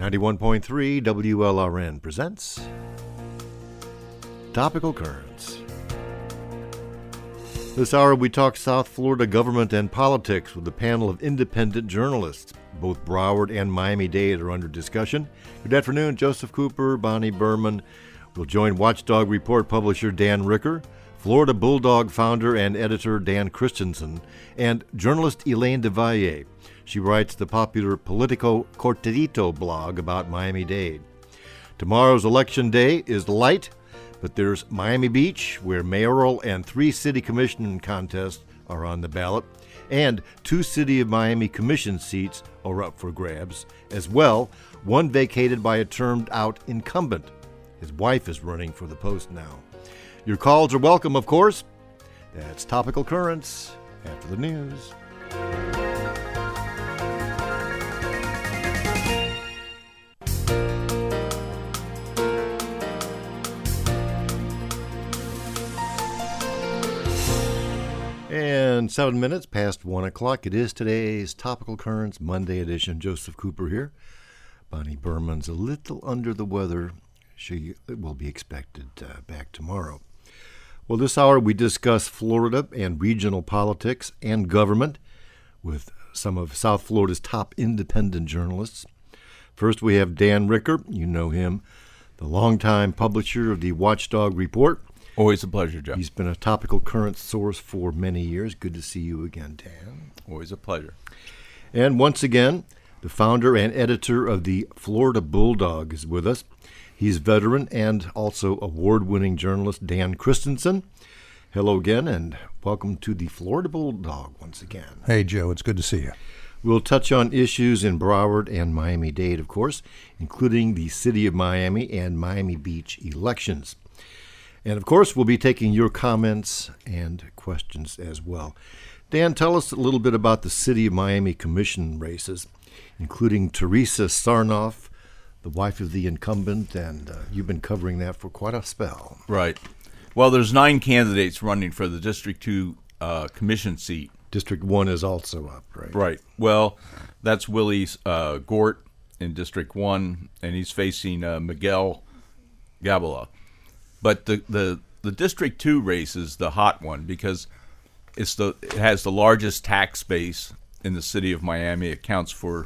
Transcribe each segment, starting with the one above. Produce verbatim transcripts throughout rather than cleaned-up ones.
ninety-one point three W L R N presents Topical Currents. This hour we talk South Florida government and politics with a panel of independent journalists. Both Broward and Miami-Dade are under discussion. Good afternoon, Joseph Cooper, Bonnie Berman. We'll join Watchdog Report publisher Dan Ricker, Florida Bulldog founder and editor Dan Christensen, and journalist Elaine DeValle. She writes the popular Politico Cortadito blog about Miami-Dade. Tomorrow's election day is light, but there's Miami Beach, where mayoral and three city commission contests are on the ballot, and two City of Miami commission seats are up for grabs. As well, one vacated by a termed-out incumbent. His wife is running for the post now. Your calls are welcome, of course. That's Topical Currents after the news. And seven minutes past one o'clock. It is today's Topical Currents Monday edition. Joseph Cooper here. Bonnie Berman's a little under the weather. She will be expected uh, back tomorrow. Well, this hour we discuss Florida and regional politics and government with some of South Florida's top independent journalists. First, we have Dan Ricker. You know him, the longtime publisher of the Watchdog Report. Always a pleasure, Joe. He's been a topical current source for many years. Good to see you again, Dan. Always a pleasure. And once again, the founder and editor of the Florida Bulldog is with us. He's veteran and also award-winning journalist Dan Christensen. Hello again, and welcome to the Florida Bulldog once again. Hey, Joe. It's good to see you. We'll touch on issues in Broward and Miami-Dade, of course, including the City of Miami and Miami Beach elections. And, of course, we'll be taking your comments and questions as well. Dan, tell us a little bit about the City of Miami Commission races, including Teresa Sarnoff, the wife of the incumbent, and uh, you've been covering that for quite a spell. Right. Well, there's nine candidates running for the District two uh, commission seat. District one is also up, right? Right. Well, that's Willie uh, Gort in District one, and he's facing uh, Miguel Gabala. But the, the, the District two race is the hot one because it's the it has the largest tax base in the city of Miami. It accounts for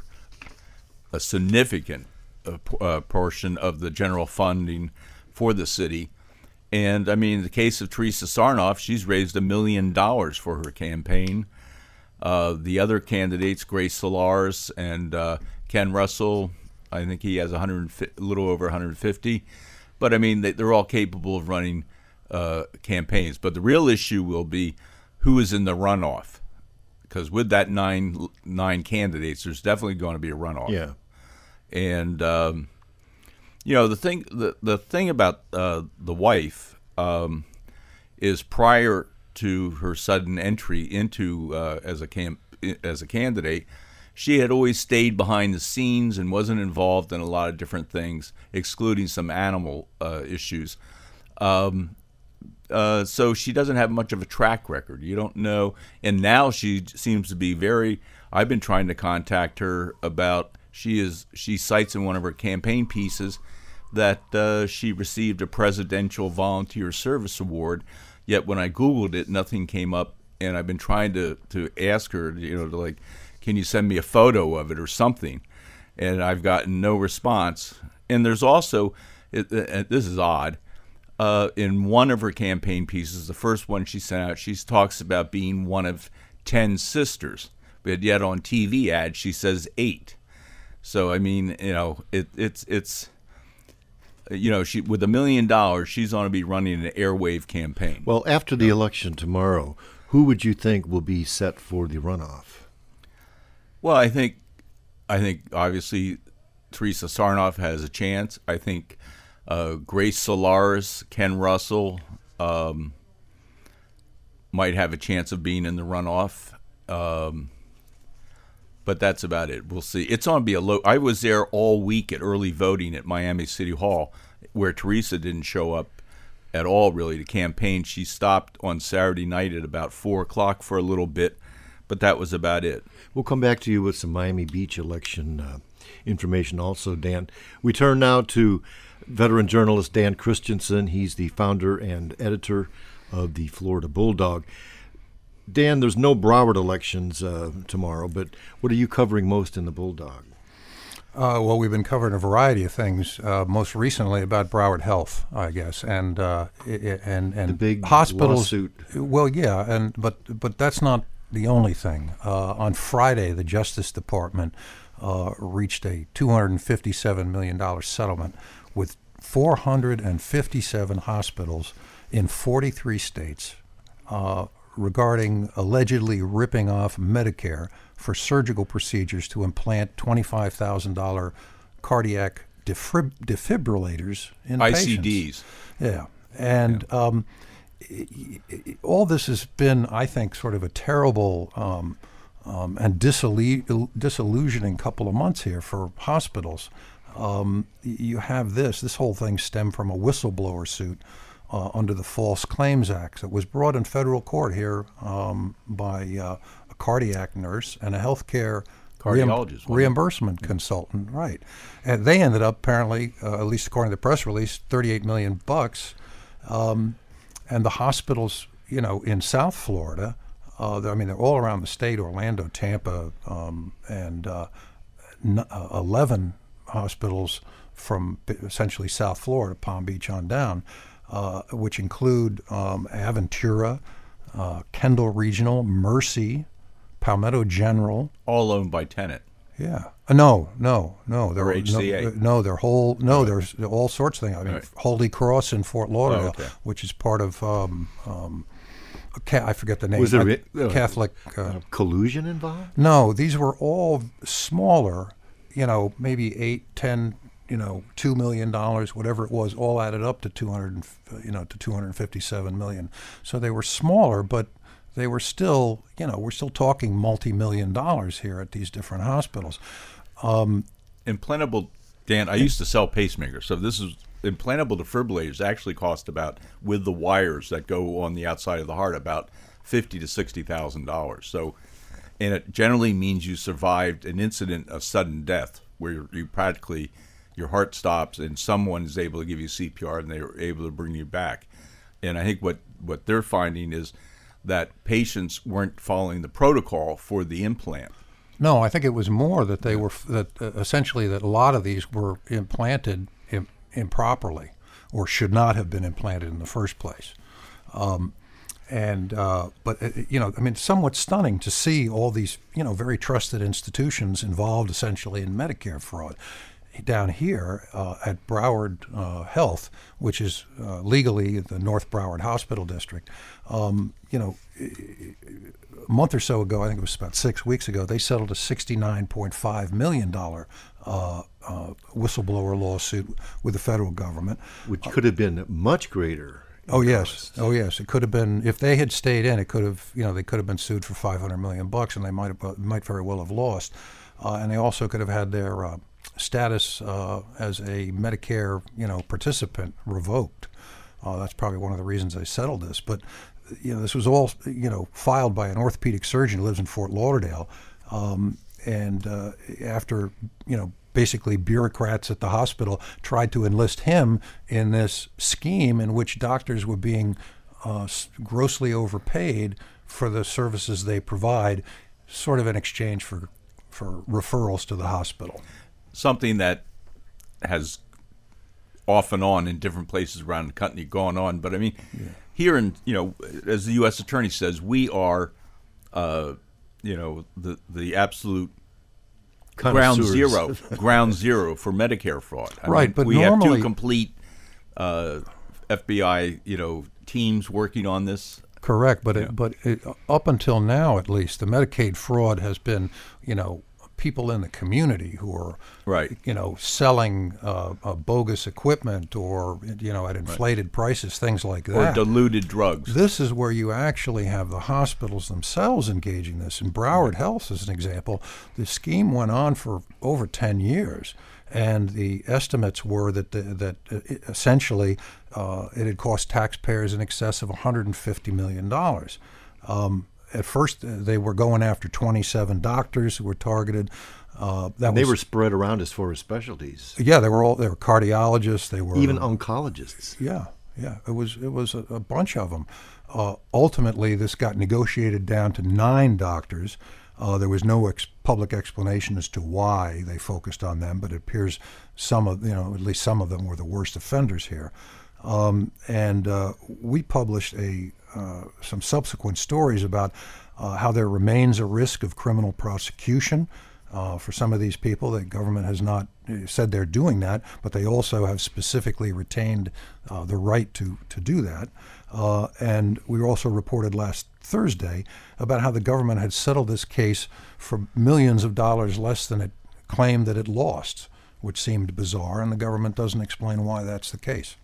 a significant uh, uh, portion of the general funding for the city. And, I mean, in the case of Teresa Sarnoff, she's raised a million dollars for her campaign. Uh, the other candidates, Grace Solars and uh, Ken Russell, I think he has one hundred, a little over one hundred fifty. But, I mean, they, they're all capable of running uh, campaigns. But the real issue will be who is in the runoff. Because with that nine nine candidates, there's definitely going to be a runoff. Yeah. And, um, you know, the thing the, the thing about uh, the wife um, is prior to her sudden entry into uh, as a camp as a candidate, she had always stayed behind the scenes and wasn't involved in a lot of different things, excluding some animal uh, issues. Um, uh, so she doesn't have much of a track record. You don't know. And now she seems to be very – I've been trying to contact her about – she is she cites in one of her campaign pieces that uh, she received a Presidential Volunteer Service Award, yet when I Googled it, nothing came up. And I've been trying to, to ask her, you know, to like – can you send me a photo of it or something? And I've gotten no response. And there's also, it, it, this is odd, uh, in one of her campaign pieces, the first one she sent out, she talks about being one of ten sisters. But yet on T V ads, she says eight. So, I mean, you know, it, it's, it's, you know, she with a million dollars, she's going to be running an airwave campaign. Well, after the election tomorrow, who would you think will be set for the runoff? Well, I think, I think obviously Teresa Sarnoff has a chance. I think uh, Grace Solars, Ken Russell um, might have a chance of being in the runoff, um, but that's about it. We'll see. It's going to be a low. I was there all week at early voting at Miami City Hall, where Teresa didn't show up at all, really, to campaign. She stopped on Saturday night at about four o'clock for a little bit. But that was about it. We'll come back to you with some Miami Beach election uh, information also, Dan. We turn now to veteran journalist Dan Christensen. He's the founder and editor of the Florida Bulldog. Dan, there's no Broward elections uh, tomorrow, but what are you covering most in the Bulldog? Uh, well, we've been covering a variety of things. Uh, most recently, about Broward Health, I guess, and uh, and and the big hospitals. lawsuit. Well, yeah, and but but that's not the only thing. Uh, on Friday, the Justice Department uh, reached a two hundred fifty-seven million dollars settlement with four hundred fifty-seven hospitals in forty-three states uh, regarding allegedly ripping off Medicare for surgical procedures to implant twenty-five thousand dollars cardiac defib- defibrillators in I C Ds. patients. Yeah. And yeah. Um, it, it, all this has been, I think, sort of a terrible um, um, and disillu- disillusioning couple of months here for hospitals. Um, you have this. This whole thing stemmed from a whistleblower suit uh, under the False Claims Act that was brought in federal court here um, by uh, a cardiac nurse and a healthcare cardiologist reim- reimbursement yeah. consultant, right? And they ended up apparently, uh, at least according to the press release, thirty-eight million bucks. Um, and the hospitals, you know, in South Florida, uh, I mean, they're all around the state: Orlando, Tampa, um, and uh, n- uh, eleven hospitals from essentially South Florida, Palm Beach on down, uh, which include um, Aventura, uh, Kendall Regional, Mercy, Palmetto General. All owned by Tenet. Yeah. Uh, no, no, no. They're or H C A. No, no, they're whole. No, right. There's all sorts of things. I mean, right. Holy Cross in Fort Lauderdale, oh, okay. which is part of. Um, um, I forget the name. Was there uh, Catholic uh, collusion involved? No, these were all smaller. You know, maybe eight, ten, you know, two million dollars, whatever it was, all added up to two hundred, you know, to two hundred fifty-seven million. So they were smaller, but they were still, you know, we're still talking multi-million dollars here at these different hospitals. Um, implantable, Dan, I used to sell pacemakers, so this is implantable defibrillators actually cost about, with the wires that go on the outside of the heart, about fifty to sixty thousand dollars. So. And it generally means you survived an incident of sudden death where you practically, your heart stops and someone is able to give you C P R and they're able to bring you back. And I think what, what they're finding is that patients weren't following the protocol for the implant. No, I think it was more that they were, that uh, essentially that a lot of these were implanted im- improperly or should not have been implanted in the first place. Um, And, uh, but, uh, you know, I mean, it's somewhat stunning to see all these, you know, very trusted institutions involved essentially in Medicare fraud. Down here uh, at Broward uh, Health, which is uh, legally the North Broward Hospital District, um, you know, a month or so ago, I think it was about six weeks ago, they settled a sixty-nine point five million dollars uh, uh, whistleblower lawsuit with the federal government. Which could have been much greater. Oh yes, oh yes. It could have been, if they had stayed in, it could have, you know, they could have been sued for five hundred million bucks, and they might have, might very well have lost. Uh, and they also could have had their uh, status uh, as a Medicare, you know, participant revoked. Uh, that's probably one of the reasons they settled this. But you know, this was all, you know, filed by an orthopedic surgeon who lives in Fort Lauderdale, um, and uh, after, you know. Basically, bureaucrats at the hospital tried to enlist him in this scheme in which doctors were being uh, grossly overpaid for the services they provide, sort of in exchange for for referrals to the hospital. Something that has off and on in different places around the country gone on. But I mean, yeah. Here in, you know, as the U S Attorney says, we are, uh, you know, the the absolute ground zero, ground zero for Medicare fraud. I right, mean, but we normally, have two complete uh, F B I, you know, teams working on this. Correct, but yeah. it, but it, up until now, at least, the Medicaid fraud has been, you know, people in the community who are, right. you know, selling uh, uh, bogus equipment or, you know, at inflated right. prices, things like that. Or diluted drugs. This is where you actually have the hospitals themselves engaging this. In Broward right. Health, as an example, the scheme went on for over ten years. And the estimates were that the, that essentially uh, it had cost taxpayers in excess of one hundred fifty million dollars. Um, at first, uh, they were going after twenty-seven doctors who were targeted. Uh, that and they was, were spread around as far as specialties. Yeah, they were all. They were cardiologists. They were even oncologists. Yeah, yeah. It was it was a, a bunch of them. Uh, ultimately, this got negotiated down to nine doctors. Uh, there was no ex- public explanation as to why they focused on them, but it appears some of, you know, at least some of them were the worst offenders here. Um, and uh, we published a uh, some subsequent stories about uh, how there remains a risk of criminal prosecution uh, for some of these people. The government has not said they're doing that, but they also have specifically retained uh, the right to, to do that. Uh, and we also reported last Thursday about how the government had settled this case for millions of dollars less than it claimed that it lost, which seemed bizarre, and the government doesn't explain why that's the case.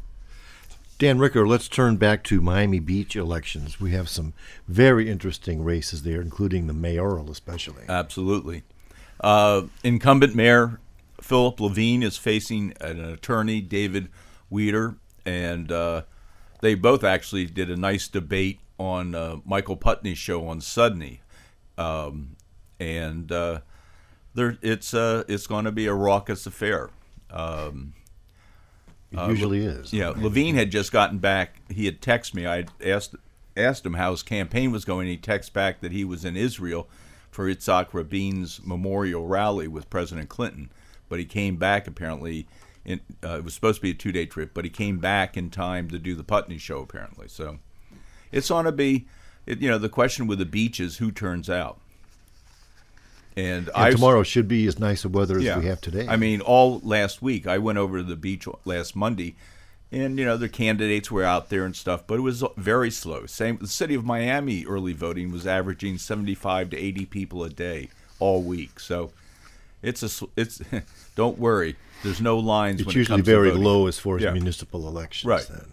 Dan Ricker, let's turn back to Miami Beach elections. We have some very interesting races there, including the mayoral especially. Absolutely. Uh, incumbent Mayor Philip Levine is facing an attorney, David Weeder, and uh, they both actually did a nice debate on uh, Michael Putney's show on Sudney. Um, and uh, there, it's uh, it's going to be a raucous affair. Um It usually uh, is. Yeah, Levine had just gotten back. He had texted me. I asked asked him how his campaign was going. He texted back that he was in Israel for Yitzhak Rabin's memorial rally with President Clinton. But he came back apparently. In, uh, it was supposed to be a two-day trip, but he came back in time to do the Putney show apparently. So it's going to be, it, you know, the question with the beach is who turns out. And, and I, tomorrow should be as nice a weather as yeah, we have today. I mean, all last week, I went over to the beach last Monday, and, you know, the candidates were out there and stuff, but it was very slow. Same, the city of Miami early voting was averaging seventy-five to eighty people a day all week. So it's a, it's, don't worry, there's no lines it's when it usually comes to very voting. low as far as Yeah. municipal elections. Right. Then.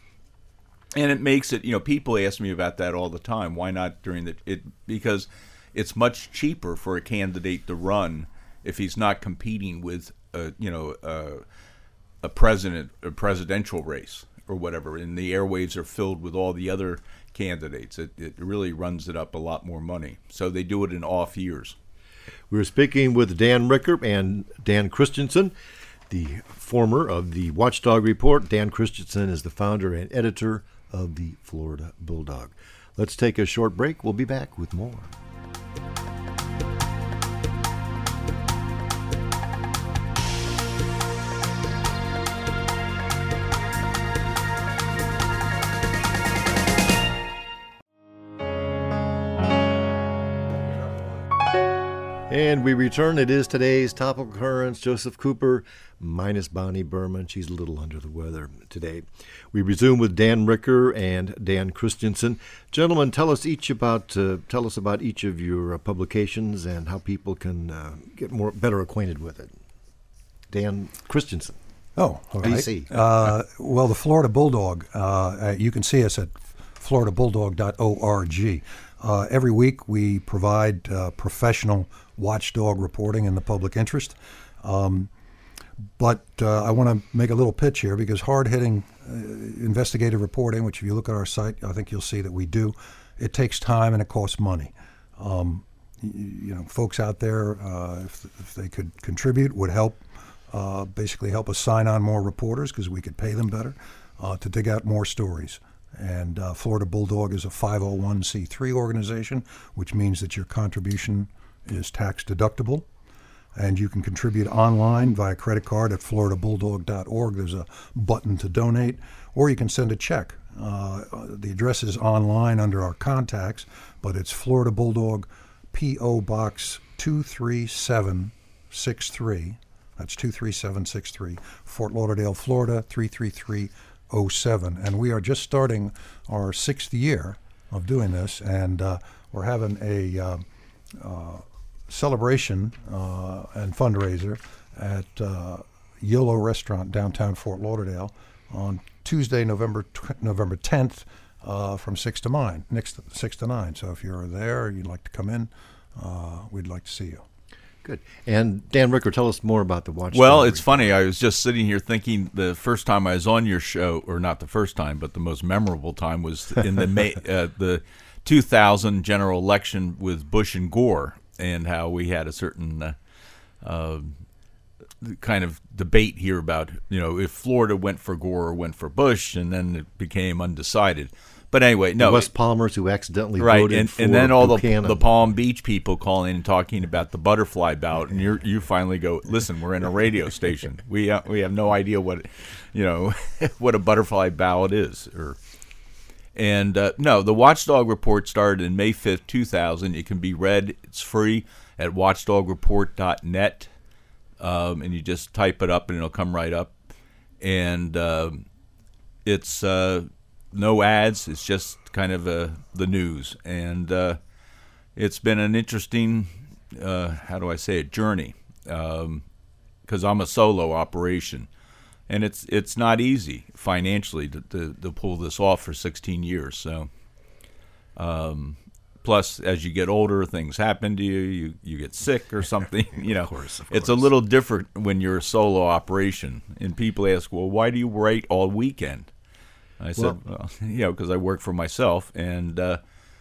And it makes it, you know, people ask me about that all the time. Why not during the, it, because it's much cheaper for a candidate to run if he's not competing with, a, you know, a, a president, a presidential race or whatever, and the airwaves are filled with all the other candidates. It, it really runs it up a lot more money. So they do it in off years. We were speaking with Dan Ricker and Dan Christensen, the former of the Watchdog Report. Dan Christensen is the founder and editor of the Florida Bulldog. Let's take a short break. We'll be back with more. And we return. It is today's topical occurrence. Joseph Cooper, minus Bonnie Berman. She's a little under the weather today. We resume with Dan Ricker and Dan Christensen. Gentlemen, tell us each about uh, tell us about each of your uh, publications and how people can uh, get more better acquainted with it. Dan Christensen. Oh, all right. A C. Uh, well, the Florida Bulldog. Uh, you can see us at florida bulldog dot org. Uh, every week we provide uh, professional watchdog reporting in the public interest. Um, but uh, I want to make a little pitch here because hard-hitting uh, investigative reporting, which if you look at our site, I think you'll see that we do, it takes time and it costs money. Um, you, you know, folks out there, uh, if, if they could contribute, would help, uh, basically help us sign on more reporters because we could pay them better uh, to dig out more stories. And uh, Florida Bulldog is a five oh one c three organization, which means that your contribution is tax deductible. And you can contribute online via credit card at florida bulldog dot org. There's a button to donate, or you can send a check. Uh, the address is online under our contacts, but it's Florida Bulldog, P O Box two three seven six three. That's two three seven six three, Fort Lauderdale, Florida, three three three oh seven. And we are just starting our sixth year of doing this, and uh, we're having a uh, uh, celebration uh, and fundraiser at uh, YOLO Restaurant downtown Fort Lauderdale on Tuesday, November tw- November tenth, uh, from six to nine. Next six to nine. So if you're there, you'd like to come in, uh, we'd like to see you. Good. And Dan Ricker, tell us more about the Watchdog. Well, it's funny. I was just sitting here thinking the first time I was on your show, or not the first time, but the most memorable time was in the May, uh, the two thousand general election with Bush and Gore, and how we had a certain uh, uh, kind of debate here about, you know, if Florida went for Gore or went for Bush, and then it became undecided. But anyway, no. The West Palmers who accidentally right, voted and, for and then all Buchanan. the the Palm Beach people calling and talking about the butterfly ballot, and you you finally go, listen, we're in a radio station. We uh, we have no idea what, you know, what a butterfly ballot is, or. And uh, no, the Watchdog Report started in May fifth, two thousand. It can be read. It's free at watchdog report dot net. Um, and you just type it up and it'll come right up. And uh, it's uh, no ads. It's just kind of uh, the news. And uh, it's been an interesting, uh, how do I say it, journey. Because um, I'm a solo operation. And it's it's not easy financially to, to, to pull this off for sixteen years. So, um, plus, as you get older, things happen to you. You you get sick or something. You know, of course, of it's a course. little different when you're a solo operation. And people ask, well, why do you write all weekend? I said, well, well you know, because I work for myself. And uh,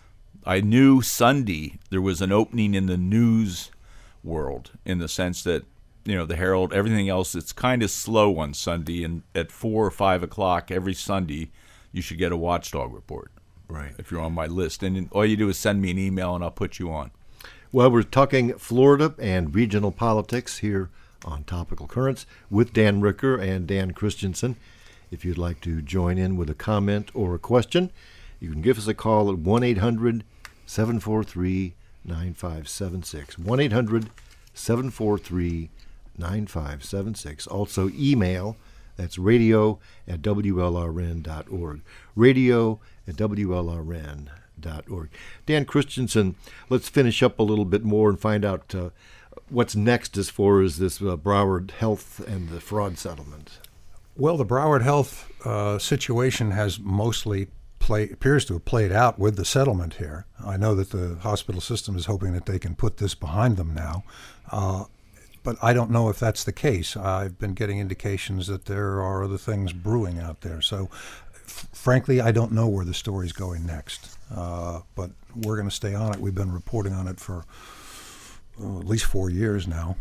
I knew Sunday there was an opening in the news world, in the sense that, you know, the Herald, everything else, it's kind of slow on Sunday, and at four or five o'clock every Sunday, you should get a Watchdog Report. Right. If you're on my list. And all you do is send me an email and I'll put you on. Well, we're talking Florida and regional politics here on Topical Currents with Dan Ricker and Dan Christensen. If you'd like to join in with a comment or a question, you can give us a call at one eight hundred seven four three nine five seven six. one eight hundred seven four three nine five seven six. Also email, that's radio at W L R N dot org. Radio at W L R N dot org. Dan Christensen, let's finish up a little bit more and find out uh, what's next as far as this uh, Broward Health and the fraud settlement. Well, the Broward Health uh, situation has mostly play, appears to have played out with the settlement here. I know that the hospital system is hoping that they can put this behind them now. Uh, But I don't know if that's the case. I've been getting indications that there are other things brewing out there. So, f- frankly, I don't know where the story's going next. Uh, but we're going to stay on it. We've been reporting on it for uh, at least four years now,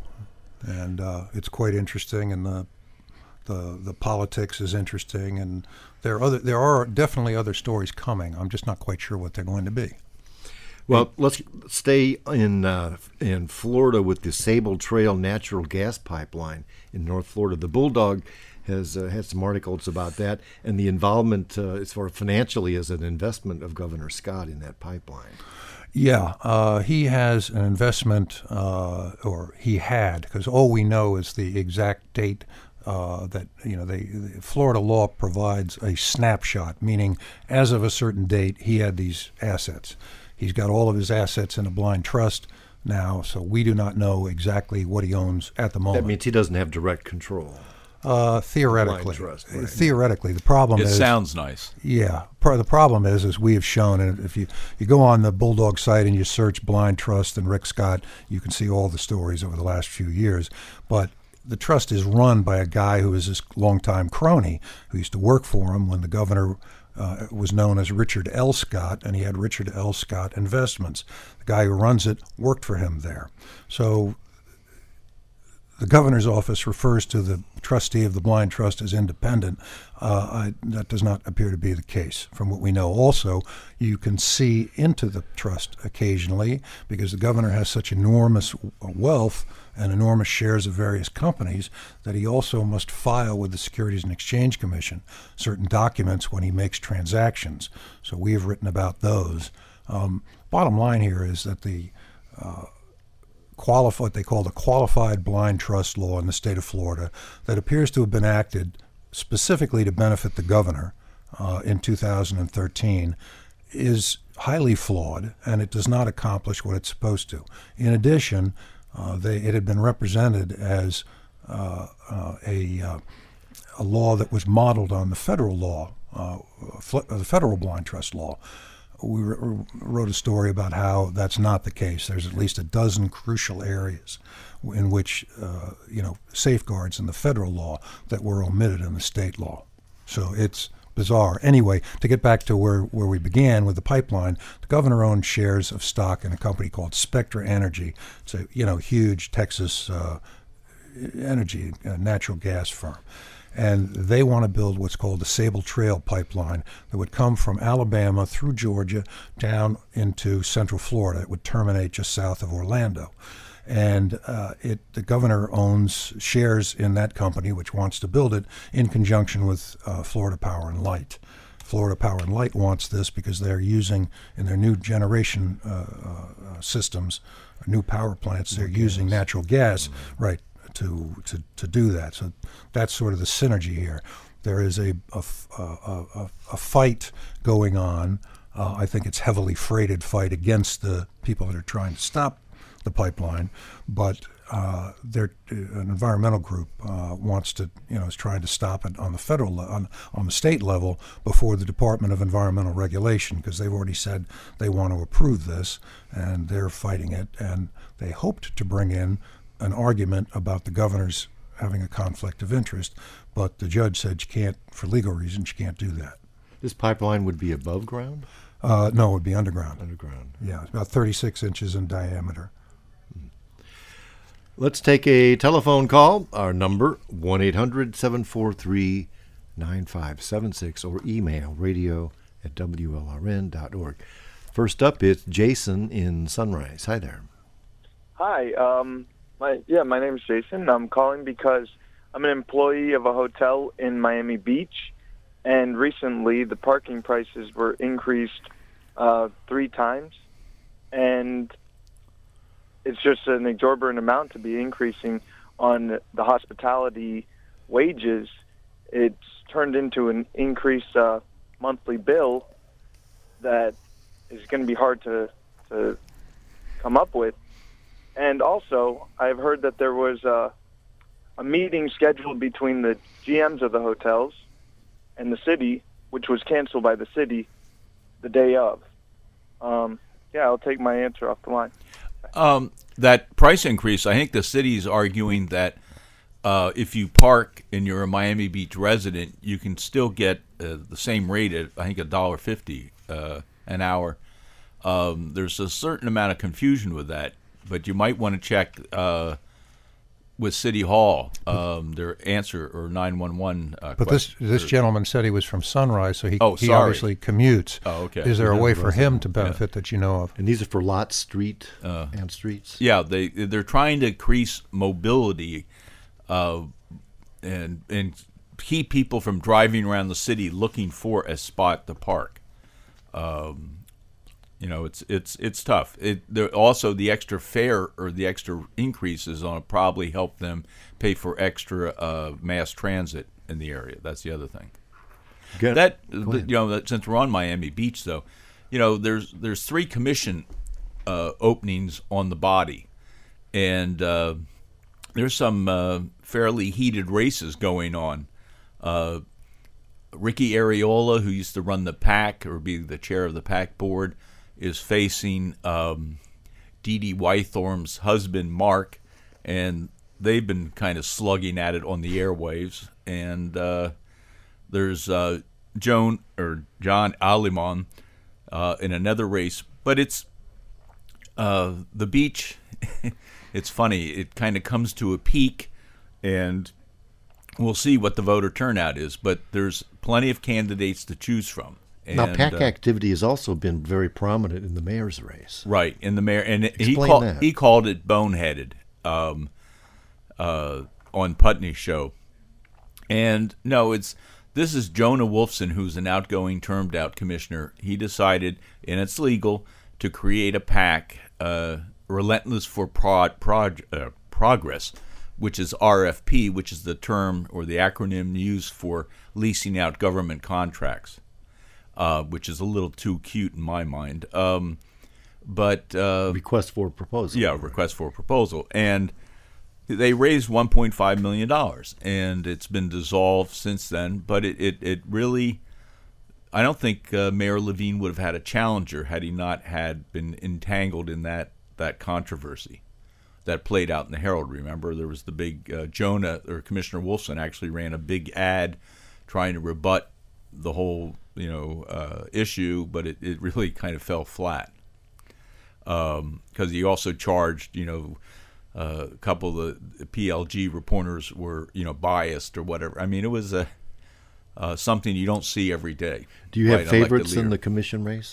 and uh, it's quite interesting. And the the the politics is interesting. And there are other there are definitely other stories coming. I'm just not quite sure what they're going to be. Well, let's stay in uh, in Florida with the Sable Trail natural gas pipeline in North Florida. The Bulldog has uh, had some articles about that and the involvement uh, as far financially as an investment of Governor Scott in that pipeline. Yeah, uh, he has an investment, uh, or he had, because all we know is the exact date uh, that, you know, they, the Florida law provides a snapshot, meaning as of a certain date, he had these assets. He's got all of his assets in a blind trust now, so we do not know exactly what he owns at the moment. That means he doesn't have direct control. Uh, theoretically, Blind trust, right. theoretically, the problem It is sounds nice. Yeah, part of the problem is, as we have shown, and if you you go on the Bulldog site and you search blind trust and Rick Scott, you can see all the stories over the last few years. But the trust is run by a guy who is his longtime crony, who used to work for him when the governor uh, was known as Richard L. Scott, and he had Richard L. Scott Investments. The guy who runs it worked for him there. So the governor's office refers to the trustee of the blind trust as independent. Uh, I, that does not appear to be the case from what we know. Also, you can see into the trust occasionally because the governor has such enormous wealth and enormous shares of various companies that he also must file with the Securities and Exchange Commission certain documents when he makes transactions. So we have written about those. Um, bottom line here is that the uh, Qualify, what they call the Qualified Blind Trust Law in the state of Florida that appears to have been acted specifically to benefit the governor uh, in two thousand thirteen is highly flawed, and it does not accomplish what it's supposed to. In addition, uh, they, it had been represented as uh, uh, a, uh, a law that was modeled on the federal law, uh, the federal blind trust law. We wrote a story about how that's not the case. There's at least a dozen crucial areas in which, uh, you know, safeguards in the federal law that were omitted in the state law. So it's bizarre. Anyway, to get back to where, where we began with the pipeline, the governor owned shares of stock in a company called Spectra Energy. It's a you know huge Texas uh, energy uh, natural gas firm. And they want to build what's called the Sable Trail pipeline that would come from Alabama through Georgia down into Central Florida. It would terminate just south of Orlando. And uh, it, the governor owns shares in that company, which wants to build it in conjunction with uh, Florida Power and Light. Florida Power and Light wants this because they're using, in their new generation uh, uh, systems, new power plants, they're using natural gas, mm-hmm. right, to, to, to do that. So that's sort of the synergy here. There is a, a, a, a, a fight going on. Uh, I think it's heavily freighted fight against the people that are trying to stop the pipeline, but uh, they're, an environmental group uh, wants to, you know, is trying to stop it on the federal, le- on, on the state level before the Department of Environmental Regulation, because they've already said they want to approve this, and they're fighting it, and they hoped to bring in an argument about the governor's having a conflict of interest, but the judge said you can't, for legal reasons, you can't do that. This pipeline would be above ground? Uh, no, it would be underground. Underground. Yeah, it's about thirty-six inches in diameter. Let's take a telephone call. Our number, one eight hundred seven four three nine five seven six, or email radio at W L R N dot org. First up, it's Jason in Sunrise. Hi there. Hi. Um, my yeah, my name is Jason. I'm calling because I'm an employee of a hotel in Miami Beach, and recently the parking prices were increased uh, three times, and it's just an exorbitant amount to be increasing on the hospitality wages. It's turned into an increased uh, monthly bill that is going to be hard to, to come up with. And also, I've heard that there was a, a meeting scheduled between the G Ms of the hotels and the city, which was canceled by the city the day of. Um, yeah, I'll take my answer off the line. Um, that price increase, I think the city's arguing that uh, if you park and you're a Miami Beach resident, you can still get uh, the same rate at, I think, one dollar fifty uh, an hour. Um, there's a certain amount of confusion with that, but you might want to check uh, with City Hall, um, their answer, or nine one one uh, But this this gentleman said he was from Sunrise, so he, oh, he sorry. obviously commutes. Oh, okay. Is there a Yeah, way for right. him to benefit that you know of? And these are for Lot Street Uh, and streets? Yeah, they they're trying to increase mobility, uh, and and keep people from driving around the city looking for a spot to park. Um, you know, it's it's it's tough. It there also the extra fare or the extra increases on it probably help them pay for extra uh, mass transit in the area. That's the other thing. Good. That Go you ahead. know, that, since we're on Miami Beach, though, you know, there's there's three commission uh, openings on the body, and uh, there's some uh, fairly heated races going on. Uh, Ricky Areola, who used to run the PAC or be the chair of the PAC board, is facing um, Dee Dee Wythorn's husband, Mark, and they've been kind of slugging at it on the airwaves. And uh, there's uh, Joan or John Alimon uh, in another race, but it's uh, the beach. It's funny; it kind of comes to a peak, and we'll see what the voter turnout is. But there's plenty of candidates to choose from. Now, And, PAC uh, activity has also been very prominent in the mayor's race. Right, in the mayor, and he Explain called that. he called it boneheaded um, uh, on Putney's show. And no, it's this is Jonah Wolfson, who's an outgoing, termed-out commissioner. He decided, and it's legal, to create a PAC, uh, Relentless for Prod, Prod, uh, Progress, which is R F P, which is the term or the acronym used for leasing out government contracts. Uh, which is a little too cute in my mind. Um, but uh, Request for proposal. yeah, request for a proposal, and they raised one point five million dollars, and it's been dissolved since then. But it, it, it really, I don't think uh, Mayor Levine would have had a challenger had he not had been entangled in that that controversy that played out in the Herald. Remember, there was the big uh, Jonah or Commissioner Wolfson actually ran a big ad trying to rebut the whole you know uh, issue, but it, it really kind of fell flat because um, he also charged you know uh, a couple of the P L G reporters were you know biased or whatever. I mean, it was a uh, something you don't see every day. Do you have favorites in the commission race?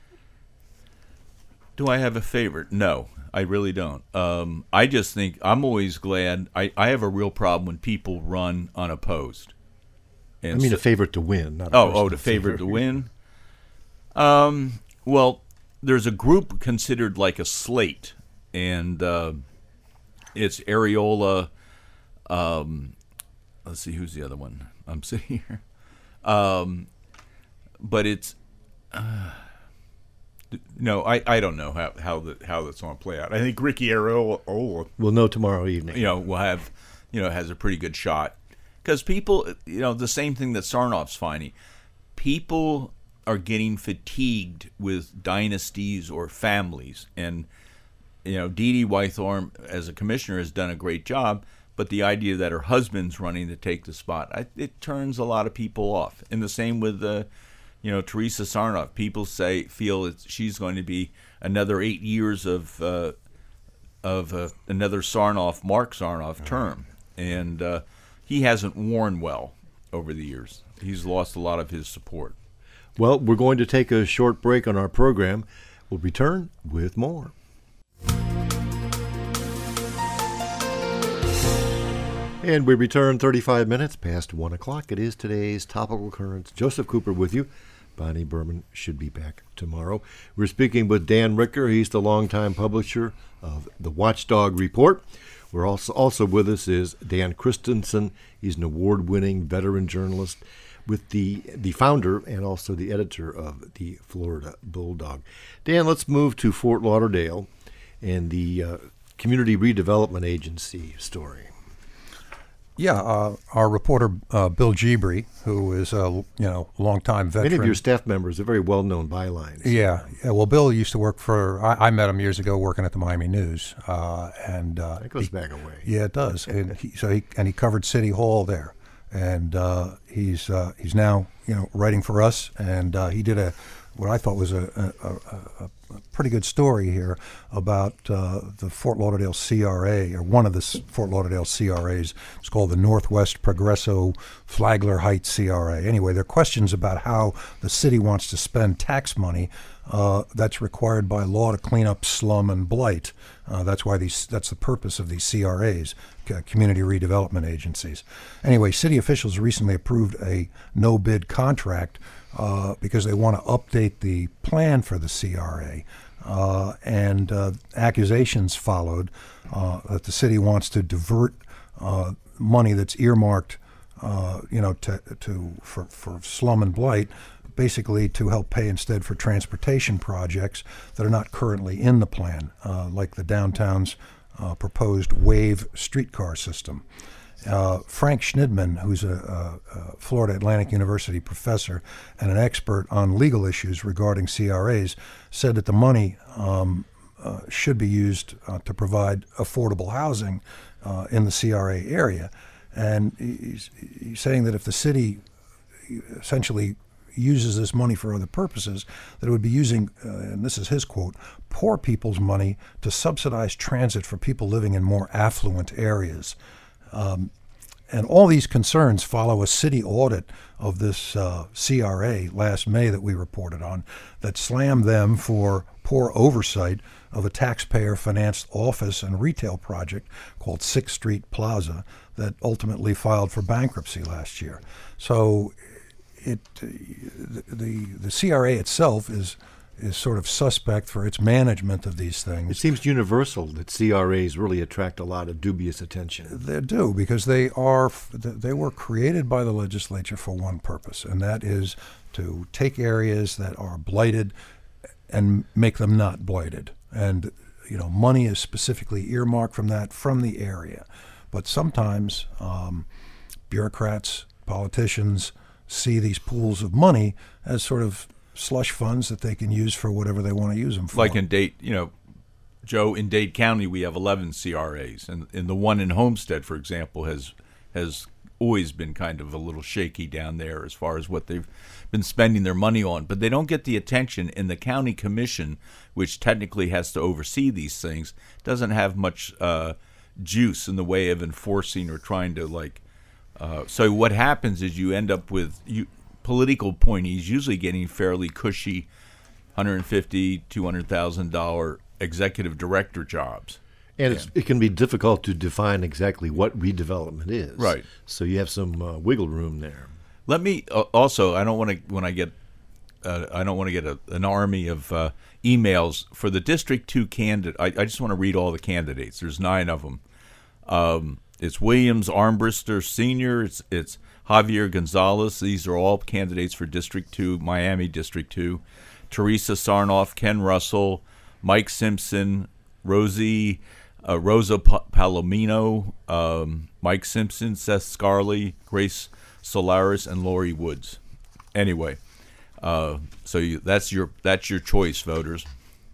Do I have a favorite? No, I really don't. Um, I just think I'm always glad. I, I have a real problem when people run unopposed. And I mean, so, a favorite to win. Not a oh, oh, the favorite to win. Um, well, there's a group considered like a slate, and uh, it's Areola. Um, let's see, who's the other one? I'm sitting here, um, but it's. Uh, No, I, I don't know how how the how that's going to play out. I think Ricky Areola, we'll know tomorrow evening. You know, will have, you know, has a pretty good shot because people, you know, the same thing that Sarnoff's finding. People are getting fatigued with dynasties or families, and you know, Dee Dee Wythorn as a commissioner has done a great job. But the idea that her husband's running to take the spot, I, it turns a lot of people off. And the same with the. Uh, You know, Teresa Sarnoff. People say feel that she's going to be another eight years of uh, of uh, another Sarnoff, Mark Sarnoff term, and uh, he hasn't worn well over the years. He's lost a lot of his support. Well, we're going to take a short break on our program. We'll return with more. And we return thirty-five minutes past one o'clock. It is today's Topical Currents. Joseph Cooper with you. Bonnie Berman should be back tomorrow. We're speaking with Dan Ricker. He's the longtime publisher of the Watchdog Report. We're also also with us is Dan Christensen. He's an award-winning veteran journalist with the the founder and also the editor of the Florida Bulldog. Dan, let's move to Fort Lauderdale and the uh, Community Redevelopment Agency story. Yeah, uh, our reporter uh, Bill Gebry, who is a you know longtime veteran. Many of your staff members are very well-known bylines. Yeah, yeah. Well, Bill used to work for. I, I met him years ago working at the Miami News, uh, and uh, that goes he, back a way. Yeah, it does. and he, so he and he covered City Hall there, and uh, he's uh, he's now you know writing for us, and uh, he did a what I thought was a, a, a, a pretty good story here about uh, the Fort Lauderdale C R A, or one of the S- Fort Lauderdale C R As. It's called the Northwest Progresso Flagler Heights C R A. Anyway, there are questions about how the city wants to spend tax money uh, that's required by law to clean up slum and blight. Uh, that's why these. That's the purpose of these C R As, community redevelopment agencies. Anyway, city officials recently approved a no-bid contract Uh, because they want to update the plan for the C R A. Uh, and uh, accusations followed uh, that the city wants to divert uh, money that's earmarked, uh, you know, to, to for, for slum and blight, basically to help pay instead for transportation projects that are not currently in the plan, uh, like the downtown's uh, proposed WAVE streetcar system. Uh, Frank Schnidman, who's a, a, a Florida Atlantic University professor and an expert on legal issues regarding C R As, said that the money um, uh, should be used uh, to provide affordable housing uh, in the C R A area. And he's, he's saying that if the city essentially uses this money for other purposes, that it would be using, uh, and this is his quote, poor people's money to subsidize transit for people living in more affluent areas. Um, and all these concerns follow a city audit of this uh, C R A last May that we reported on that slammed them for poor oversight of a taxpayer-financed office and retail project called Sixth Street Plaza that ultimately filed for bankruptcy last year. So it the the C R A itself is is sort of suspect for its management of these things. It seems universal that C R As really attract a lot of dubious attention. They do, because they are they were created by the legislature for one purpose, and that is to take areas that are blighted and make them not blighted. And you know, money is specifically earmarked from that from the area. But sometimes um, bureaucrats, politicians see these pools of money as sort of slush funds that they can use for whatever they want to use them for. Like in Dade, you know, Joe, in Dade County we have eleven C R As, and, and the one in Homestead, for example, has has always been kind of a little shaky down there as far as what they've been spending their money on. But they don't get the attention, and the county commission, which technically has to oversee these things, doesn't have much uh, juice in the way of enforcing or trying to, like, uh, so what happens is you end up with you, political appointees usually getting fairly cushy one hundred fifty thousand dollars, two hundred thousand dollars executive director jobs. And it's, it can be difficult to define exactly what redevelopment is. Right. So you have some uh, wiggle room there. Let me uh, also, I don't want to, when I get, uh, I don't want to get a, an army of uh, emails for the District two candidate. I, I just want to read all the candidates. There's nine of them. Um, it's Williams Armbruster Senior It's, it's Javier Gonzalez. These are all candidates for District two, Miami District two. Teresa Sarnoff, Ken Russell, Mike Simpson, Rosie, uh, Rosa pa- Palomino, um, Mike Simpson, Seth Scarley, Grace Solaris, and Lori Woods. Anyway, uh, so you, that's your that's your choice, voters.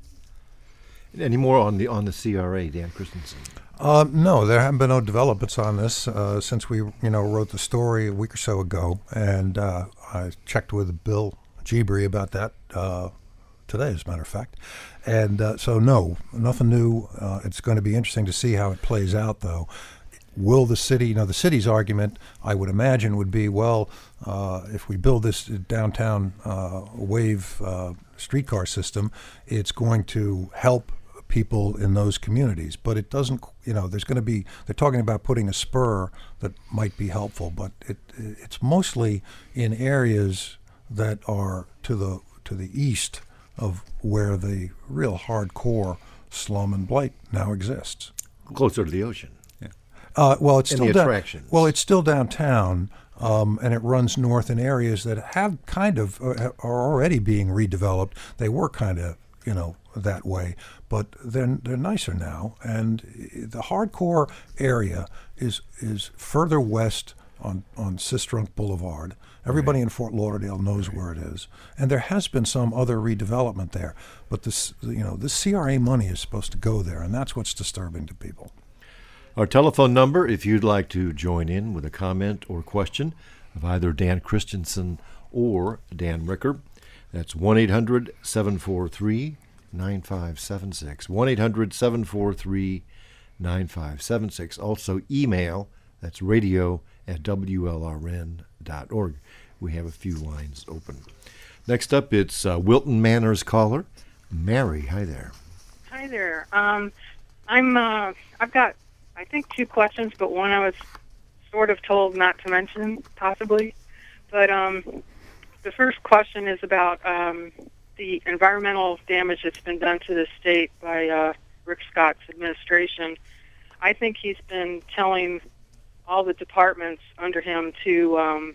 Any more on the on the C R A, Dan Christensen? Uh, no, there haven't been no developments on this uh, since we, you know, wrote the story a week or so ago, and uh, I checked with Bill Gebri about that uh, today, as a matter of fact. And uh, so, no, nothing new. Uh, it's going to be interesting to see how it plays out, though. Will the city, you know, the city's argument, I would imagine, would be, well, uh, if we build this downtown uh, wave uh, streetcar system, it's going to help people in those communities. But it doesn't, you know, there's going to be, they're talking about putting a spur that might be helpful, but it it's mostly in areas that are to the to the east of where the real hardcore slum and blight now exists. Closer to the ocean. Uh, well, it's and still the down, attractions. well, it's still downtown, um, and it runs north in areas that have kind of uh, are already being redeveloped. They were kind of, you know, that way, but they're they're nicer now. And the hardcore area is is further west on on Sistrunk Boulevard. Everybody right. in Fort Lauderdale knows right. where it is, and there has been some other redevelopment there. But this, you know, this C R A money is supposed to go there, and that's what's disturbing to people. Our telephone number, if you'd like to join in with a comment or question of either Dan Christensen or Dan Ricker, that's one eight hundred seven four three nine five seven six. one eight hundred seven four three nine five seven six. Also email, that's radio at W L R N dot org. We have a few lines open. Next up, it's uh, Wilton Manors caller, Mary. Hi there. Hi there. Um, I'm. Uh, I've got. I think two questions, but one I was sort of told not to mention, possibly. But um, the first question is about um, the environmental damage that's been done to the state by uh, Rick Scott's administration. I think he's been telling all the departments under him to um,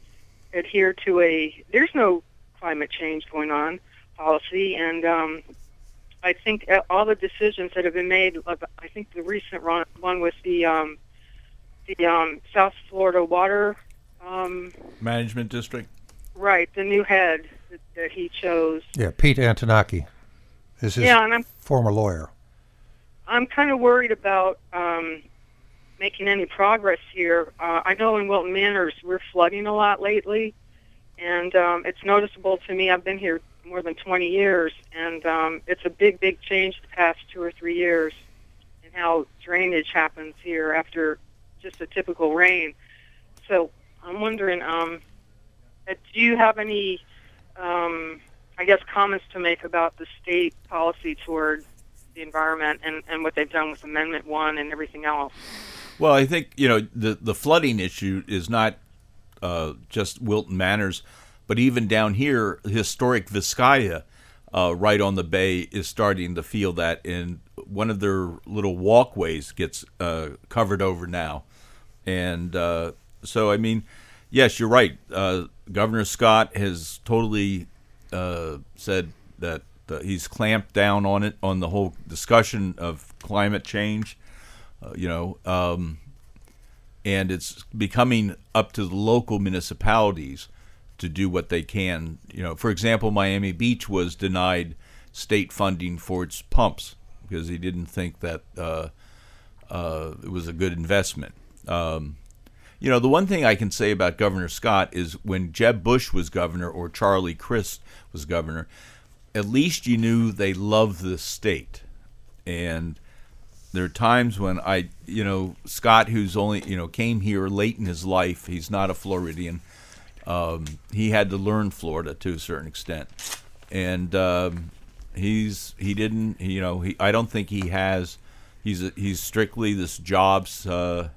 adhere to a, there's no climate change going on policy, and um, I think all the decisions that have been made, I think the recent one with the um, the um, South Florida Water um, Management District. Right, the new head that, that he chose. Yeah, Pete Antonacki is his yeah, and I'm, former lawyer. I'm kind of worried about um, making any progress here. Uh, I know in Wilton Manors we're flooding a lot lately, and um, it's noticeable to me. I've been here more than twenty years, and um, it's a big, big change the past two or three years in how drainage happens here after just a typical rain. So I'm wondering, um, do you have any, um, I guess, comments to make about the state policy toward the environment and, and what they've done with Amendment one and everything else? Well, I think, you know, the, the flooding issue is not uh, just Wilton Manors, but even down here, historic Vizcaya, uh, right on the bay, is starting to feel that. And one of their little walkways gets uh, covered over now. And uh, so, I mean, yes, you're right. Uh, Governor Scott has totally uh, said that uh, he's clamped down on it, on the whole discussion of climate change, uh, you know, um, and it's becoming up to the local municipalities to do what they can. You know, for example, Miami Beach was denied state funding for its pumps because he didn't think that uh, uh, it was a good investment. Um, You know, the one thing I can say about Governor Scott is when Jeb Bush was governor or Charlie Crist was governor, at least you knew they loved the state. And there are times when I, you know, Scott, who's only, you know, came here late in his life, he's not a Floridian. Um, he had to learn Florida to a certain extent. And um, he's, he didn't, you know, he, I don't think he has, he's, a, he's strictly this jobs uh,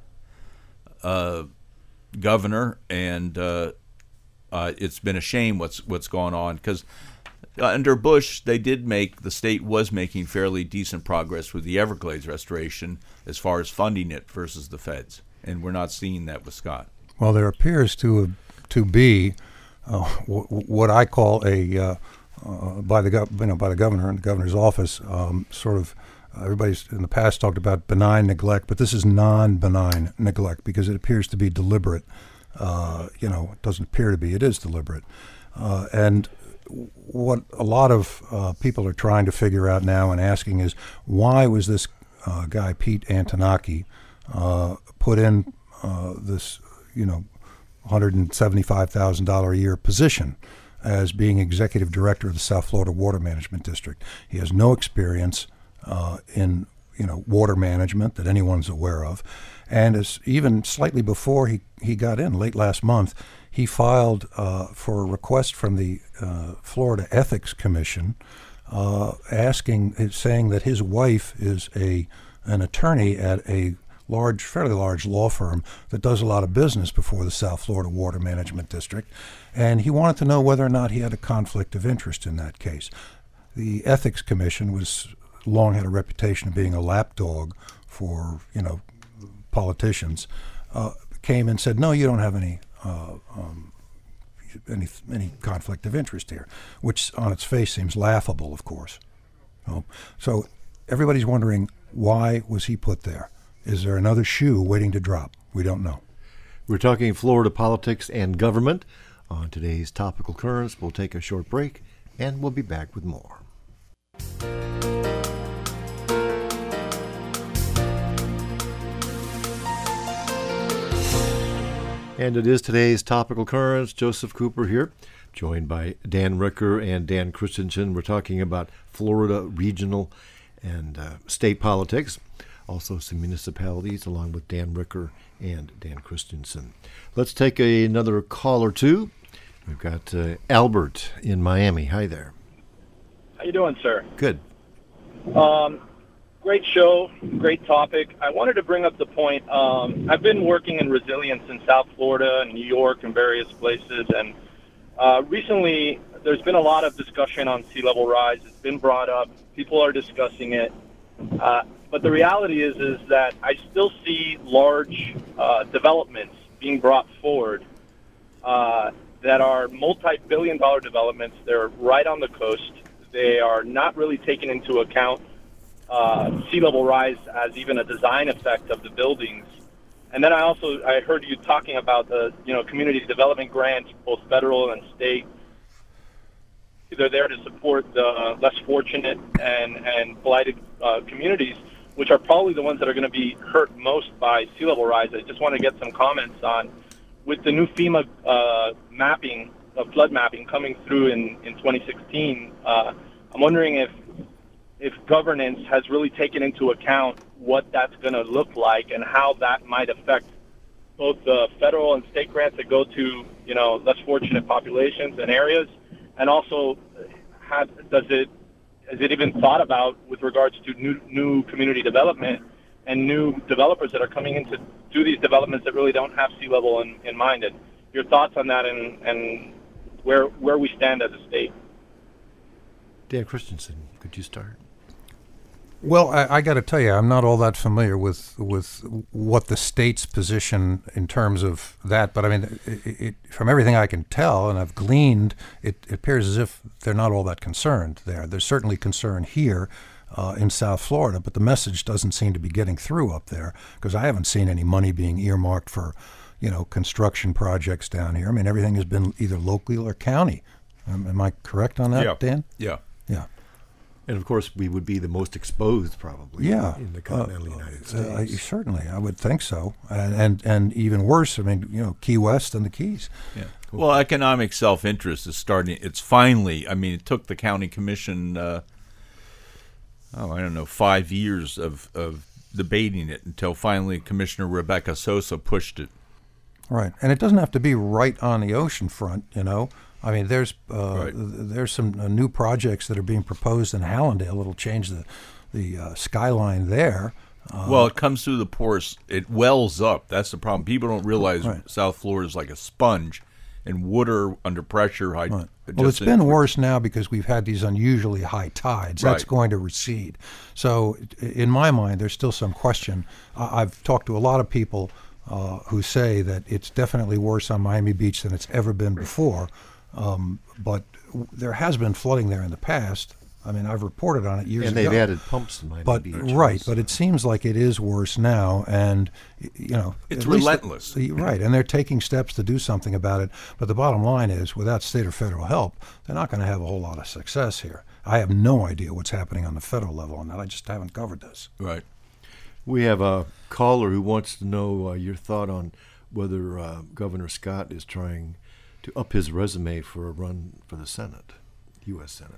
uh, governor. And uh, uh, it's been a shame what's, what's going on because Uh, under Bush, they did make, the state was making fairly decent progress with the Everglades restoration as far as funding it versus the feds. And we're not seeing that with Scott. Well, there appears to to be uh, w- what I call a, uh, uh, by the gov- you know, by the governor and the governor's office, um, sort of, uh, everybody's in the past talked about benign neglect, but this is non-benign neglect because it appears to be deliberate. Uh, you know, it doesn't appear to be, it is deliberate. Uh, and what a lot of uh, people are trying to figure out now and asking is why was this uh, guy Pete Antonacki uh, put in uh, this, you know, one hundred seventy-five thousand dollars a year position as being executive director of the South Florida Water Management District? He has no experience uh, in, you know, water management that anyone's aware of, and as even slightly before he, he got in late last month, he filed uh, for a request from the uh, Florida Ethics Commission, uh, asking, saying that his wife is a an attorney at a large, fairly large law firm that does a lot of business before the South Florida Water Management District, and he wanted to know whether or not he had a conflict of interest in that case. The Ethics Commission was long had a reputation of being a lapdog for, you know, politicians. Uh, came and said, no, you don't have any. Uh, um, any any conflict of interest here, which on its face seems laughable, of course. Oh, so everybody's wondering, why was he put there? Is there another shoe waiting to drop? We don't know. We're talking Florida politics and government on today's Topical Currents. We'll take a short break, and we'll be back with more. And it is today's Topical Currents. Joseph Cooper here, joined by Dan Ricker and Dan Christensen. We're talking about Florida regional and uh, state politics, also some municipalities, along with Dan Ricker and Dan Christensen. Let's take a, another call or two. We've got uh, Albert in Miami. Hi there. How you doing, sir? Good. Um, great show, great topic. I wanted to bring up the point. Um, I've been working in resilience in South Florida and New York and various places, and uh, recently there's been a lot of discussion on sea level rise. It's been brought up. People are discussing it. Uh, but the reality is is that I still see large uh, developments being brought forward uh, that are multi-billion dollar developments. They're right on the coast. They are not really taking into account uh, sea level rise as even a design effect of the buildings. And then I also I heard you talking about the you know community development grants, both federal and state. They're there to support the less fortunate and and blighted uh, communities, which are probably the ones that are going to be hurt most by sea level rise. I just want to get some comments on, with the new FEMA uh, mapping, uh, flood mapping coming through in, in twenty sixteen, uh, I'm wondering if if governance has really taken into account what that's going to look like and how that might affect both the federal and state grants that go to, you know, less fortunate populations and areas, and also have, does it is it even thought about with regards to new new community development and new developers that are coming in to do these developments that really don't have sea level in, in mind? And your thoughts on that, and, and where where we stand as a state. Dan Christensen, could you start? Well, I, I got to tell you, I'm not all that familiar with with what the state's position in terms of that. But I mean, it, it, from everything I can tell, and I've gleaned, it, it appears as if they're not all that concerned there. There's certainly concern here uh, in South Florida, but the message doesn't seem to be getting through up there, because I haven't seen any money being earmarked for, you know, construction projects down here. I mean, everything has been either local or county. Um, am I correct on that, yeah. Dan? Yeah. Yeah. And of course, we would be the most exposed, probably, Yeah, in the continental uh, United uh, I- States. certainly, I would think so, and, and and even worse. I mean, you know, Key West and the Keys. Yeah. Well, economic self-interest is starting. It's finally. I mean, it took the county commission. Uh, oh, I don't know, five years of of debating it until finally Commissioner Rebecca Sosa pushed it. Right, and it doesn't have to be right on the ocean front. You know, I mean, there's uh, Right. there's some uh, new projects that are being proposed in Hallandale that'll change the the uh, skyline there. Uh, Well, it comes through the pores. It wells up. That's the problem. People don't realize Right. South Florida is like a sponge, and water under pressure. I, Right. it Well, it's just- been worse now because we've had these unusually high tides. That's Right. going to recede. So, i- in my mind, there's still some question. I- I've talked to a lot of people uh, who say that it's definitely worse on Miami Beach than it's ever been before. Um, but w- there has been flooding there in the past. I mean, I've reported on it years And ago. they've added pumps in Miami But Beach. right, also. but it seems like it is worse now, and y- you know It's at least- relentless. right, and they're taking steps to do something about it. But the bottom line is, without state or federal help, they're not going to have a whole lot of success here. I have no idea what's happening on the federal level on that. I just haven't covered this. Right. We have a caller who wants to know uh, your thought on whether uh, Governor Scott is trying to up his resume for a run for the Senate, U S Senate.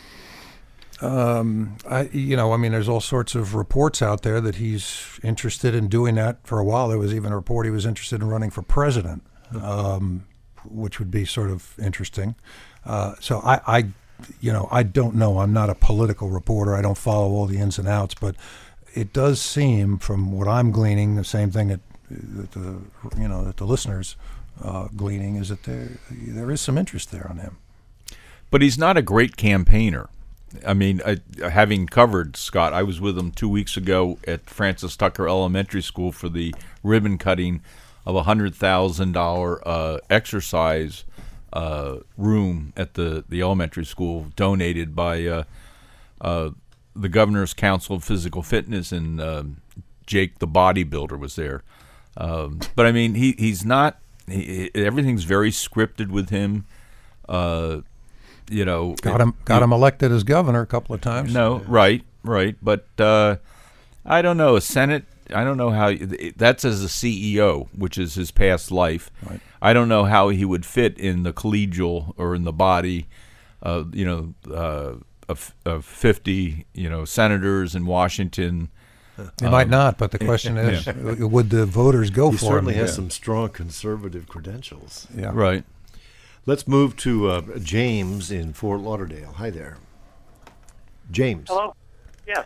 Um, I, you know, I mean, there's all sorts of reports out there that he's interested in doing that for a while. There was even a report he was interested in running for president, um, which would be sort of interesting. Uh, so I, I, you know, I don't know. I'm not a political reporter. I don't follow all the ins and outs, but it does seem, from what I'm gleaning, the same thing that, that the, you know, that the listeners uh, gleaning is that there there is some interest there on him. But he's not a great campaigner. I mean, I, having covered Scott, I was with him two weeks ago at Francis Tucker Elementary School for the ribbon cutting of a hundred thousand dollar uh, exercise uh, room at the, the elementary school, donated by uh, uh, the Governor's Council of Physical Fitness, and uh, Jake the bodybuilder was there. Um, but I mean, he he's not. He, everything's very scripted with him. Uh, you know, Got him got him elected as governor a couple of times. No, right, right. But uh, I don't know. A Senate, I don't know how. That's as a C E O, which is his past life. Right. I don't know how he would fit in the collegial or in the body, uh, you know, uh, of, of fifty, you know, senators in Washington. They might not, but the question is, would the voters go He for certainly him? has some strong conservative credentials. Yeah. Right. Let's move to uh, James in Fort Lauderdale. Hi there. James. Hello? Yes.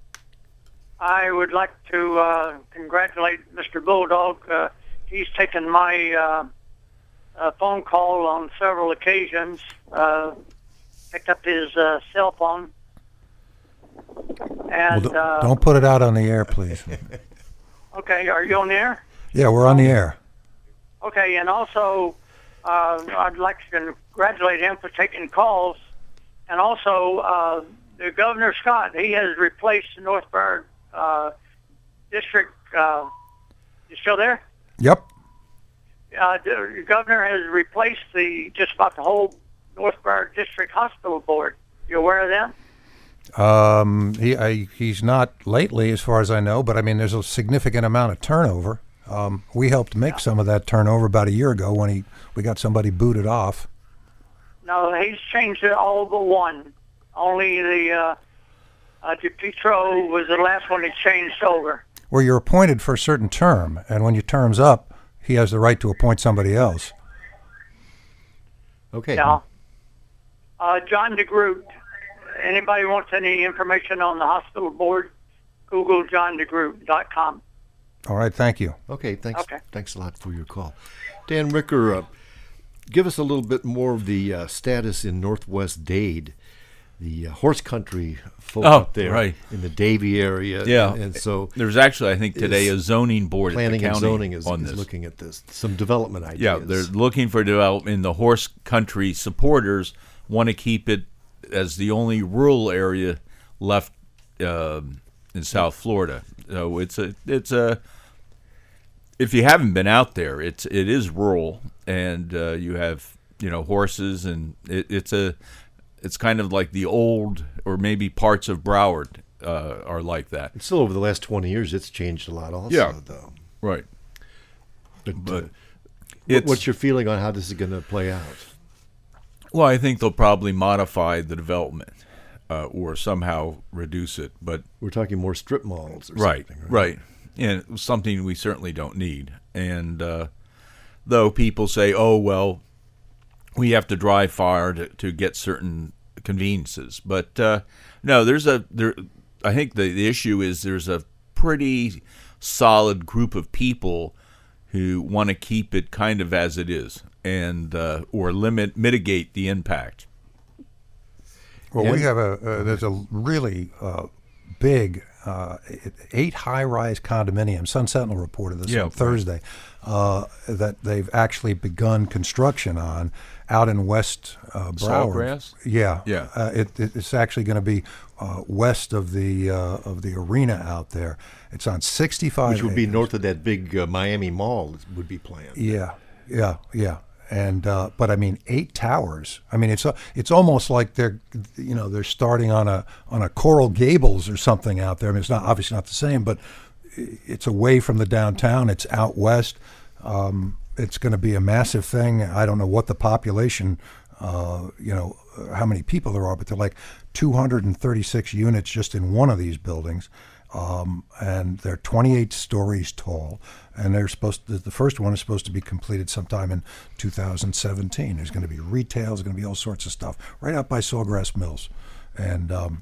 I would like to uh, congratulate Mister Bulldog. Uh, he's taken my uh, uh, phone call on several occasions, uh, picked up his uh, cell phone. Well, And, don't, uh, don't put it out on the air, please. okay, are you on the air? Yeah, we're on the air. Okay, and also uh, I'd like to congratulate him for taking calls. And also, uh, the Governor Scott, he has replaced the North Broward uh, District. Uh, you still there? Yep. Uh, the Governor has replaced the just about the whole North Broward District Hospital Board. You aware of that? Um, he I, he's not lately, as far as I know, but I mean, there's a significant amount of turnover. Um, we helped make some of that turnover about a year ago when he we got somebody booted off. No, he's changed it all but one. Only the uh, uh, DePietro was the last one he changed over. Where you're appointed for a certain term, and when your term's up, he has the right to appoint somebody else. Okay. Yeah. Uh, John DeGroot. Anybody wants any information on the hospital board? Google john degroot dot com. All right, thank you. Okay, thanks. Okay. Thanks a lot for your call. Dan Ricker, uh, give us a little bit more of the uh, status in Northwest Dade, the uh, horse country folk Oh, up there right. in the Davie area. Yeah. And, and so There's actually, I think, today a zoning board at the planning county and zoning is, on is this. looking at this. Some development ideas. Yeah, they're looking for development. In the horse country supporters want to keep it as the only rural area left um in South Florida. So it's a it's a if you haven't been out there, it's it is rural, and uh, you have you know horses, and it, it's a it's kind of like the old, or maybe parts of Broward uh, are like that. It's still over the last twenty years, it's changed a lot also, Yeah. though. Right. But, But uh, it's, what's your feeling on how this is going to play out? well, I think they'll probably modify the development uh, or somehow reduce it. But We're talking more strip malls or right, something, right, and something we certainly don't need. And uh, though people say, "Oh, well, we have to drive far to, to get certain conveniences," but uh, no, there's a there. I think the, the issue is there's a pretty solid group of people who want to keep it kind of as it is, and uh, or limit mitigate the impact. Well, And- we have a uh, there's a really uh, big uh, eight high-rise condominiums. Sun Sentinel reported this Yeah, on right. Thursday uh, that they've actually begun construction on out in West uh, Broward. Sawgrass? Yeah, Yeah. Uh, it, it, it's actually going to be uh, west of the uh, of the arena out there. It's on sixty-five. Which would be acres. north of that big uh, Miami Mall that would be planned. Yeah, yeah, yeah. And uh, but I mean, eight towers. I mean, it's a, it's almost like they're you know they're starting on a on a Coral Gables or something out there. I mean, it's not obviously not the same, but it's away from the downtown. It's out west. Um, it's going to be a massive thing. I don't know what the population, uh, you know, how many people there are, but they're like two hundred thirty-six units just in one of these buildings. Um, and they're twenty-eight stories tall, and they're supposed to, the first one is supposed to be completed sometime in two thousand seventeen. There's going to be retail, there's going to be all sorts of stuff right out by Sawgrass Mills, and um,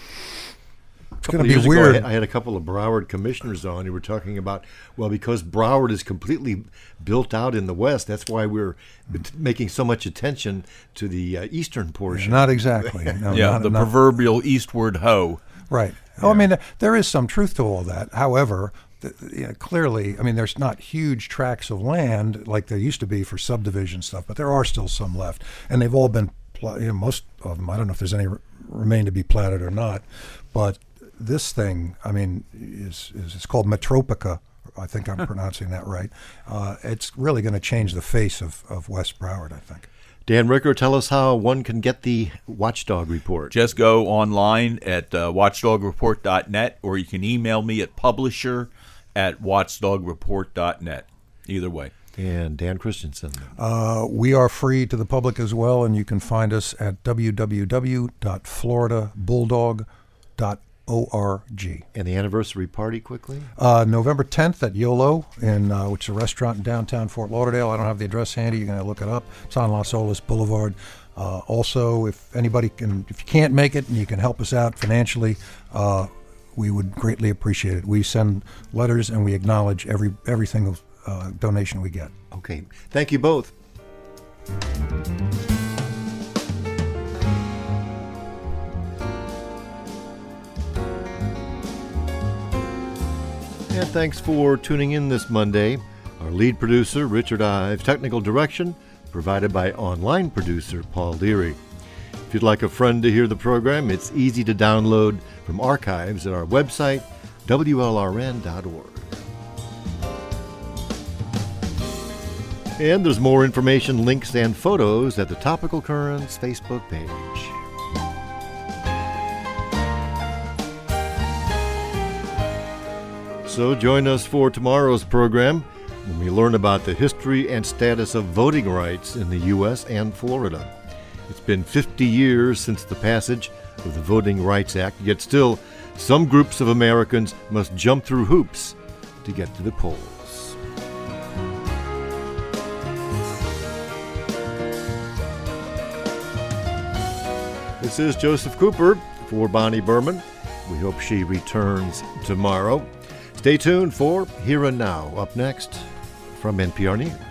it's Couple going of to years be ago, weird. I had- I had a couple of Broward commissioners on who were talking about, well, because Broward is completely built out in the west, that's why we're t- making so much attention to the uh, eastern portion. Not exactly. No, Yeah, not- the not- proverbial eastward hoe. Right. Oh, I mean, th- there is some truth to all that. However, th- you know, clearly, I mean, there's not huge tracts of land like there used to be for subdivision stuff, but there are still some left, and they've all been, pl- you know, most of them. I don't know if there's any r- remain to be platted or not, but this thing, I mean, is, is it's called Metropica. I think I'm pronouncing that right. Uh, it's really going to change the face of, of West Broward, I think. Dan Ricker, tell us how one can get the Watchdog Report. Just go online at uh, watchdog report dot net, or you can email me at publisher at watchdog report dot net. Either way. And Dan Christensen. Uh, we are free to the public as well, and you can find us at w w w dot florida bulldog dot org. And the anniversary party, quickly? Uh, November tenth at YOLO, in uh, which is a restaurant in downtown Fort Lauderdale. I don't have the address handy. You're going to look it up. It's on Las Olas Boulevard. Uh, also, if anybody can, if you can't make it and you can help us out financially, uh, we would greatly appreciate it. We send letters and we acknowledge every every single uh, donation we get. Okay. Thank you both. And thanks for tuning in this Monday. Our lead producer, Richard Ives. Technical direction provided by online producer Paul Leary. If you'd like a friend to hear the program, it's easy to download from archives at our website, w l r n dot org. And there's more information, links, and photos at the Topical Currents Facebook page. So join us for tomorrow's program when we learn about the history and status of voting rights in the U S and Florida. It's been fifty years since the passage of the Voting Rights Act, yet still some groups of Americans must jump through hoops to get to the polls. This is Joseph Cooper for Bonnie Berman. We hope she returns tomorrow. Stay tuned for Here and Now, up next from N P R News.